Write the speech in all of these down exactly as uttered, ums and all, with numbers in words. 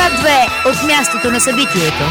Свят две от мястото на събитието.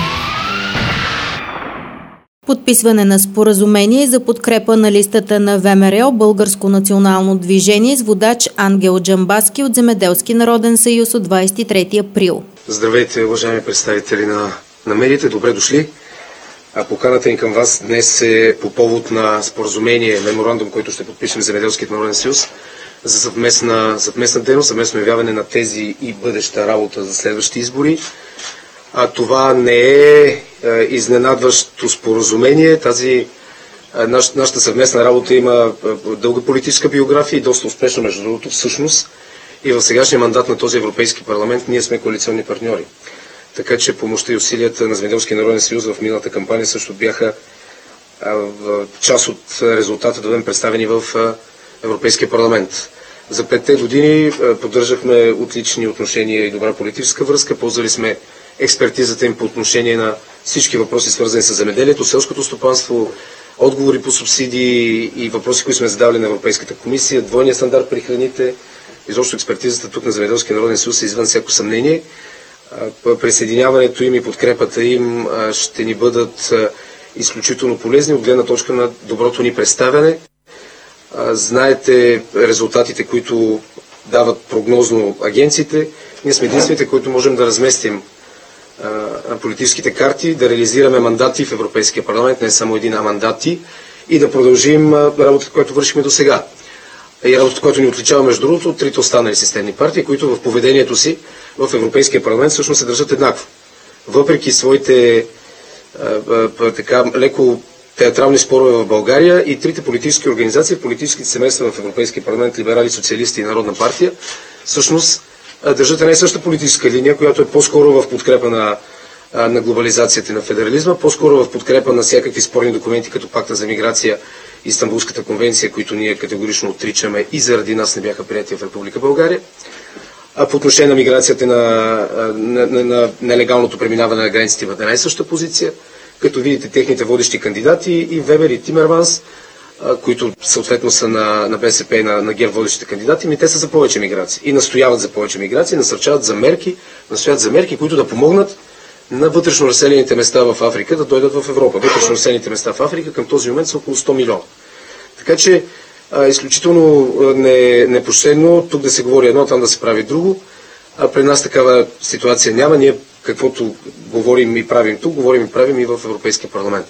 Подписване на споразумение за подкрепа на листата на ВМРО Българско национално движение с водач Ангел Джамбазки от Земеделски народен съюз от двадесет и трети април. Здравейте, уважаеми представители на, на медиите, добре дошли. А поканата ни към вас днес е по повод на споразумение, меморандум, който ще подпишем Земеделският народен съюз за съвместна, съвместна дейност, съвместно явяване на тези и бъдеща работа за следващи избори. А това не е, е изненадващо споразумение. Тази е, наш, нашата съвместна работа има е, дълга политическа биография и доста успешна, между другото, всъщност. И в сегашния мандат на този Европейски парламент ние сме коалиционни партньори. Така че помощта и усилията на Земеделския народен съюз в миналата кампания също бяха е, в част от резултата да бъдем представени в е, Европейския парламент. За петте години е, поддържахме отлични отношения и добра политическа връзка. Ползвали сме експертизата им по отношение на всички въпроси, свързани с земеделието, селското стопанство, отговори по субсидии и въпроси, които сме задавали на Европейската комисия, двойния стандарт при храните. Изобщо експертизата тук на Земеделския народен съюз е извън всяко съмнение. Присъединяването им и подкрепата им ще ни бъдат изключително полезни от гледна точка на доброто ни представяне. Знаете резултатите, които дават прогнозно агенциите. Ние сме единствените, които можем да разместим а, политическите карти, да реализираме мандати в Европейския парламент, не само един, а мандати, и да продължим а, работата, която вършихме до сега. И работата, която ни отличава, между другото, от трите останали системни партии, които в поведението си в Европейския парламент всъщност се държат еднакво. Въпреки своите а, а, така леко театрални спорове в България, и трите политически организации, политическите семейства в Европейския парламент, либерали, социалисти и Народна партия, всъщност държат една и съща политическа линия, която е по-скоро в подкрепа на, на глобализацията и на федерализма, по-скоро в подкрепа на всякакви спорни документи, като Пакта за миграция и Истанбулската конвенция, които ние категорично отричаме и заради нас не бяха приятели в Република България. А по отношение на миграцията на, на, на, на нелегалното преминаване на границите в една и съща позиция, като видите техните водещи кандидати и Вебер и Тимерманс, които съответно са на, на БСП и на, на ГЕРБ водещите кандидати, ми те са за повече миграция и настояват за повече миграция, насърчават за мерки, настояват за мерки, които да помогнат на вътрешно разселените места в Африка да дойдат в Европа. Вътрешно разселените места в Африка към този момент са около сто милиона. Така че а, изключително не, непочтено тук да се говори едно, там да се прави друго. А при нас такава ситуация няма. Ние каквото говорим и правим тук, говорим и правим и в Европейския парламент.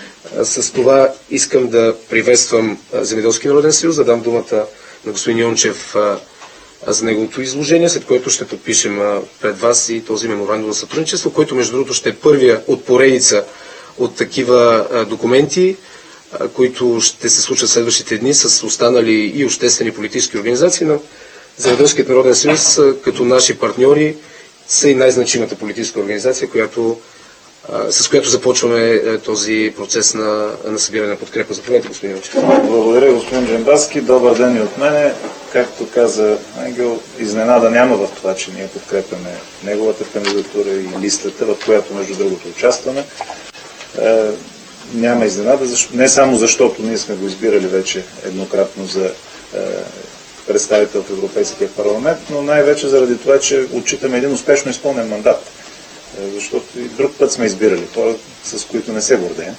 С това искам да приветствам Земеделски народен съюз, да дам думата на господин Йончев за неговото изложение, след което ще подпишем пред вас и този меморандум за сътрудничество, който между другото ще е първия от поредица от такива документи, които ще се случат следващите дни с останали и обществени политически организации, но Земеделският народен съюз като наши партньори са и най-значимата политическа организация, която с която започваме този процес на, на събиране на подкрепа. Заповядайте, господин Йончев. Благодаря, господин Джамбазки. Добър ден и от мене. Както каза Ангел, изненада няма в това, че ние подкрепяме неговата кандидатура и листата, в която между другото участваме. Е, няма изненада, защо, не само защото ние сме го избирали вече еднократно за е, представител в Европейския парламент, но най-вече заради това, че отчитаме един успешно изпълнен мандат. Защото и друг път сме избирали хора, с които не се гордеем.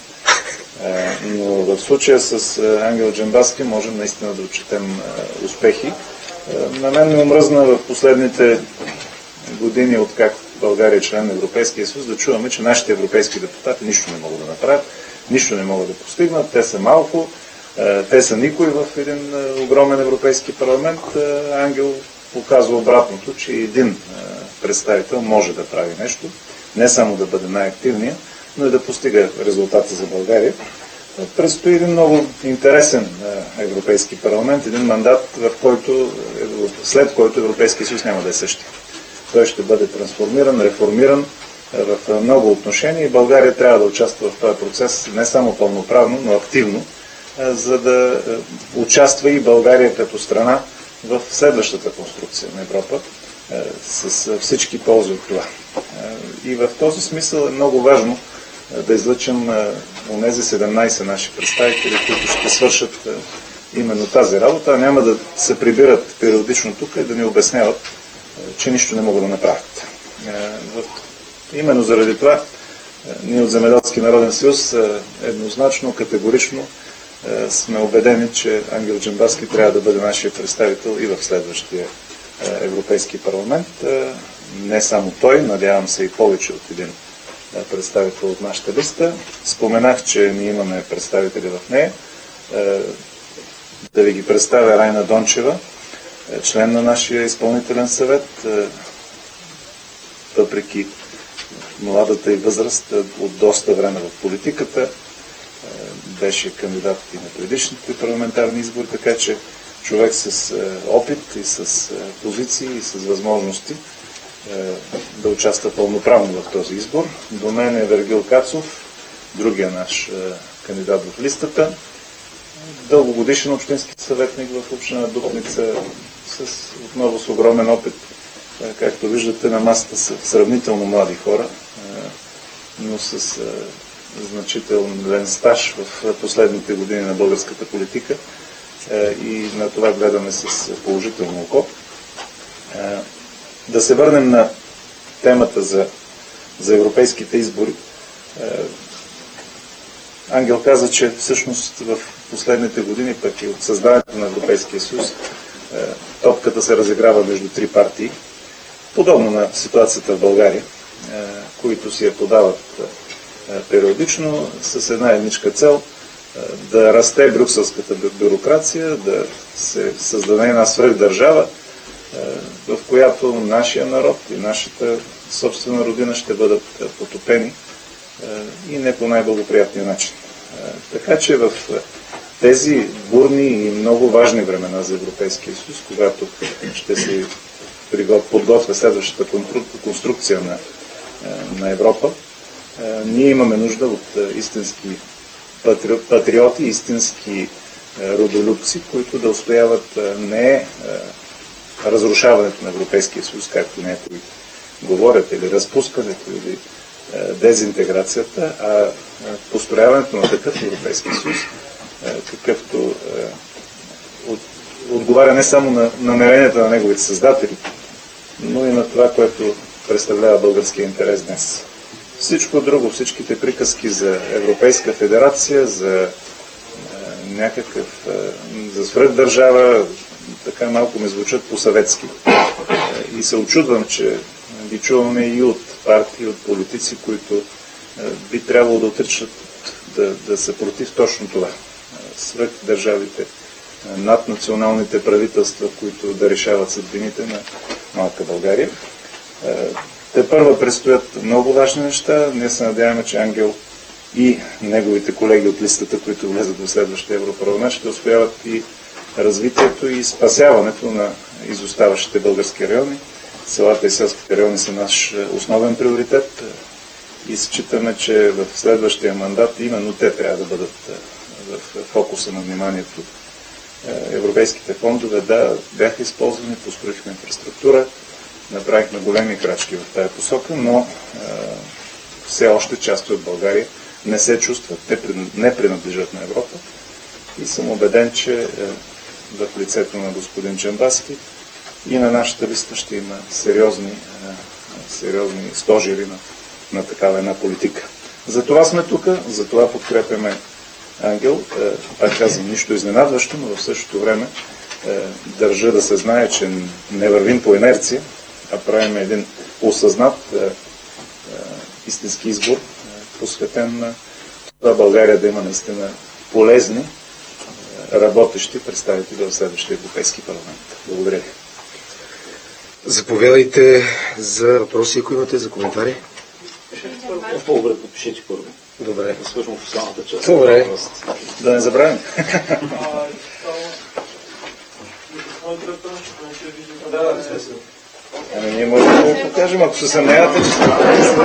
Но в случая с Ангел Джамбазки можем наистина да отчетем успехи. На мен ми омръзна в последните години, откак България е член на Европейския съюз, да чуваме, че нашите европейски депутати нищо не могат да направят, нищо не могат да постигнат, те са малко, те са никой в един огромен европейски парламент. Ангел показва обратното, че един представител може да прави нещо, не само да бъде най-активния, но и да постига резултати за България. Предстои един много интересен Европейски парламент, един мандат, в който, след който Европейския съюз няма да е същия. Той ще бъде трансформиран, реформиран в много отношения и България трябва да участва в този процес не само пълноправно, но активно, за да участва и България като страна в следващата конструкция на Европа, с всички ползи от това. И в този смисъл е много важно да излъчим онези седемнайсет наши представители, които ще свършат именно тази работа, а няма да се прибират периодично тук и да ни обясняват, че нищо не могат да направят. Именно заради това ние от Земеделски народен съюз еднозначно, категорично сме убедени, че Ангел Джамбазки трябва да бъде нашия представител и в следващия Европейски парламент. Не само той, надявам се и повече от един представител от нашата листа. Споменах, че ние имаме представители в нея. Да ви ги представя: Райна Дончева, член на нашия изпълнителен съвет, въпреки младата и възраст, от доста време в политиката, беше кандидат и на предишните парламентарни избори, така че човек с опит и с позиции и с възможности да участва пълноправно в този избор. До мен е Вергил Кацов, другия наш кандидат в листата, дългогодишен общински съветник в община Дупница, с, отново с огромен опит. Както виждате, на масата са сравнително млади хора, но с значителен стаж в последните години на българската политика и на това гледаме с положително око. Да се върнем на темата за, за европейските избори. Ангел каза, че всъщност в последните години, пък и от създаването на Европейския съюз, топката се разиграва между три партии, подобно на ситуацията в България, които си я подават периодично с една едничка цел: да расте брюкселската бюрокрация, да се създаде една свръхдържава, в която нашия народ и нашата собствена родина ще бъдат потопени и не по най-благоприятния начин. Така че в тези бурни и много важни времена за Европейския съюз, когато ще се подготвя следващата конструкция на, на Европа, ние имаме нужда от истински патриоти, истински родолюбци, които да устояват не разрушаването на Европейския съюз, както някои говорят, или разпускането, или дезинтеграцията, а построяването на такъв Европейски съюз, какъвто отговаря не само на намеренията на неговите създатели, но и на това, което представлява българския интерес днес. Всичко друго, всичките приказки за Европейска федерация, за някакъв, за свръхдържава, така малко ме звучат по-съветски. И се очудвам, че ги чуваме и от партии, от политици, които би трябвало да отричат, да, да са против точно това. Свръхдържавите, наднационалните правителства, които да решават съдбините на малка България. Те първа предстоят много важни неща. Ние се надяваме, че Ангел и неговите колеги от листата, които влезат в следващия Европарламент, ще успяват и развитието и спасяването на изоставащите български райони. Селата и селските райони са наш основен приоритет и считаме, че в следващия мандат именно те трябва да бъдат в фокуса на вниманието. Европейските фондове, да, бяха използвани, построихме инфраструктура, направихме големи крачки в тази посока, но е, все още части от България не се чувстват, не принадлежат на Европа и съм убеден, че е, в лицето на господин Джамбазки и на нашата листа ще има сериозни, е, сериозни стожери на, на такава една политика. Затова сме тук, затова подкрепяме Ангел. Е, пак казвам, нищо изненадващо, но в същото време е, държа да се знае, че не вървим по инерция, а правим един осъзнат е, е, истински избор, е, посветен на това България да има наистина полезни, е, работещи представители в следващия Европейски парламент. Благодаря ви. Заповядайте за въпроси, ако имате, за коментари. По-добре подпишете първо. Добре. Да свършим официалната част. Добре. Да не забравим. Ами ние можем да го покажем, ако се съмнявате, че сме.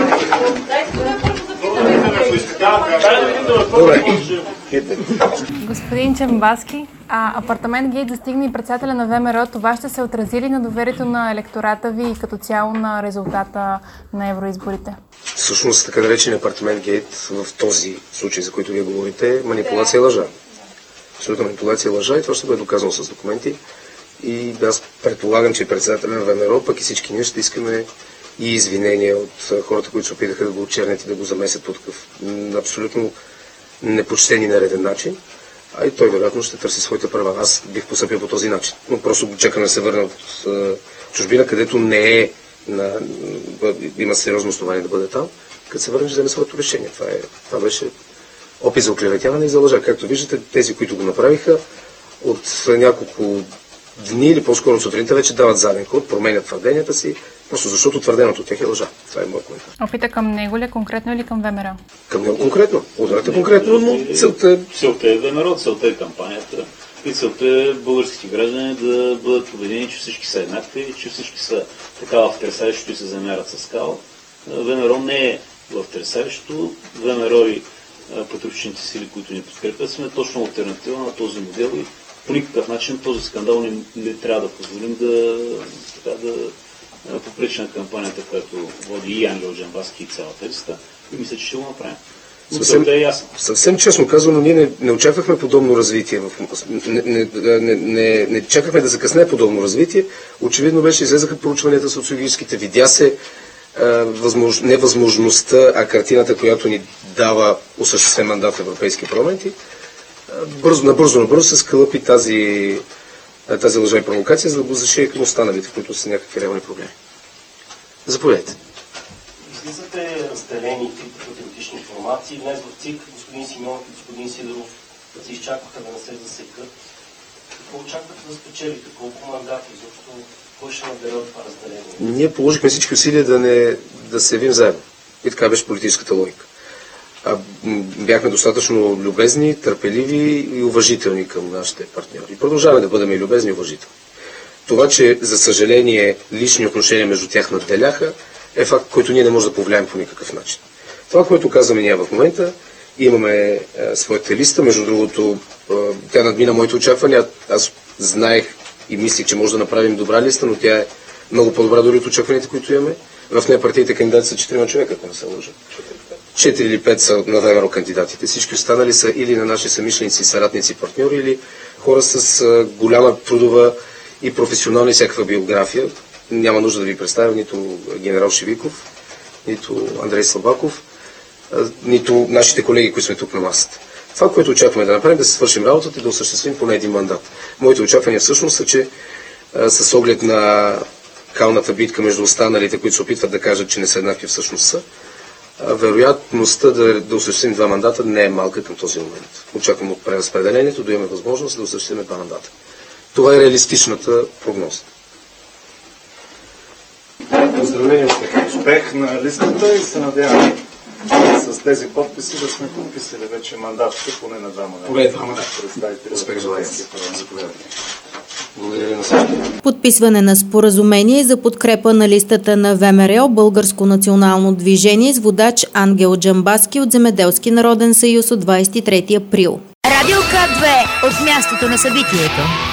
Добре. Господин Джамбазки, а апартамент Гейт застигна и председателя на ВМРО. Това ще се отрази ли на доверието на електората ви и като цяло на резултата на евроизборите? Всъщност, така наречен апартамент Гейт в този случай, за който вие говорите, е манипулация и лъжа. Абсолютно манипулация и лъжа и това ще бъде доказано с документи. И аз предполагам, че председателя на ВМРО, пък и всички ние ще искаме и извинения от хората, които се опитаха да го очернят и да го замесят по такъв абсолютно непочтен и нареден начин. А и той вероятно ще търси своите права. Аз бих постъпил по този начин. Но просто го чакам да се върна от чужбина, където не е на, има сериозно основание да бъде там. Като се върне, ще вземе своето решение. Това, е, това беше опит за оклеветяване и за лъжа. Както виждате, тези, които го направиха, от няколко дни или по-скоро сутринта вече дават заден ход, променят твърденията си, просто защото твърденото от тях е лъжа. Това е моят коментар. Опита към него ли конкретно или към ВМРО? Към него конкретно. Ударете конкретно, но целта е... Целта е ВМРО, целта е кампанията и целта е българските граждани да бъдат убедени, че всички са еднакви, че всички са такава в Тресавището и се замерят с скала. ВМРО не е в Тресавището. ВМРО и патриотичните сили, които ни подкрепят, сме точно алтернатива на този модел и по никакъв начин този скандал не, не трябва да позволим да, така, да попречи на кампанията, която води и Ангел Джамбазки и цялата листа. И мисля, че ще го направим. Съвсем, е ясно. Съвсем честно казано, ние не, не очаквахме подобно развитие. В, не, не, не, не, не чакахме да закъсне подобно развитие. Очевидно беше, излезаха проучванията социологическите, видя се е, възмож, невъзможността, а картината, която ни дава осъществен мандат в европейски парламенти. Бързо, набързо, набързо се скълъпи тази, тази лъжа и провокация, за да го зашие към останалите, които са някакви реални проблеми. Заповядайте. Излизате разделени три патриотични формации. Днес в ЦИК господин Симеонов и господин Сидоров се изчакваха да не се засекат. Какво очаквате да спечелите? Колко мандати? Защото кой ще набере от това разделение? Ние положихме всички усилия да, не, да се явим заедно. И така беше политическата логика. А, бяхме достатъчно любезни, търпеливи и уважителни към нашите партньори. Продължаваме да бъдем и любезни и уважителни. Това, че за съжаление лични отношения между тях надделяха, е факт, който ние не можем да повлияем по никакъв начин. Това, което казваме ние в момента, имаме е, своята листа, между другото, е, тя надмина моите очаквания. Аз знаех и мислих, че може да направим добра листа, но тя е много по-добра дори от очакванията, които имаме. В нея партиите кандидати са четирима човека, ако не се лъжа. Четири или пет са на ВМРО кандидатите. Всички останали са или на наши съмишленици, съратници, партньори, или хора с е, голяма трудова и професионална и всякаква биография. Няма нужда да ви представя нито генерал Шевиков, нито Андрей Слабаков, нито нашите колеги, които сме тук на масата. Това, което очакваме да направим, да се свършим работата и да осъществим поне един мандат. Моите очаквания всъщност са, че а, с оглед на калната битка между останалите, които се опитват да кажат, че не са еднакви, всъщност са, а, вероятността да, да осъществим два мандата не е малка към този момент. Очаквам от преразпределението да имаме възможност да осъществим два мандата. Това е реалистичната прогноза. Поздравления, успех на листата и се надявам с тези подписи да сме подписали вече мандатите, поне на двама. Поне два мандата. Успех желая. Благодаря на всички. Подписване на споразумение за подкрепа на листата на ВМРО Българско национално движение с водач Ангел Джамбазки от Земеделски народен съюз от двадесет и трети април. Радио К две от мястото на събитието.